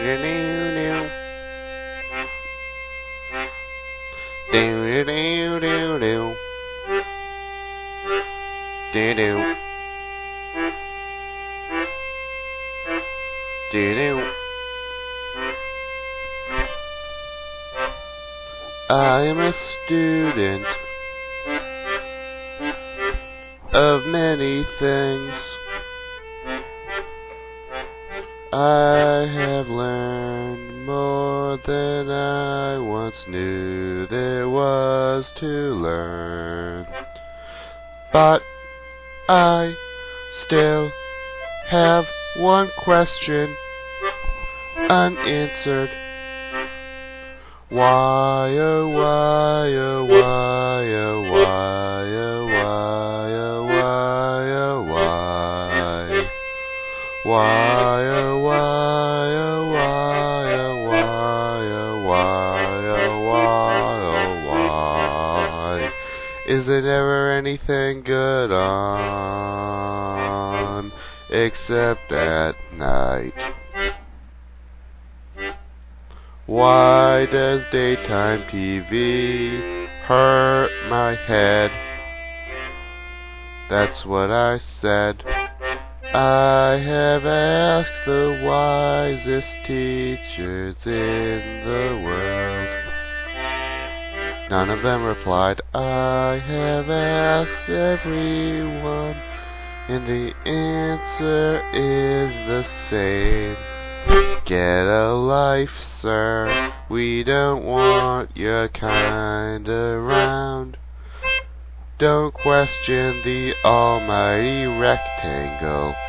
I am a student of many things. I have learned more than I once knew there was to learn. But I still have one question unanswered. Why, oh why, oh why, oh why, oh why, oh why, oh why? Why, oh why, oh why, oh why, oh why, oh why, oh why? Is there never anything good on except at night? Why does daytime TV hurt my head? That's what I said. I have asked the wisest teachers in the world. None of them replied. I have asked everyone, and the answer is the same. Get a life, sir. We don't want your kind around. Don't question the almighty rectangle.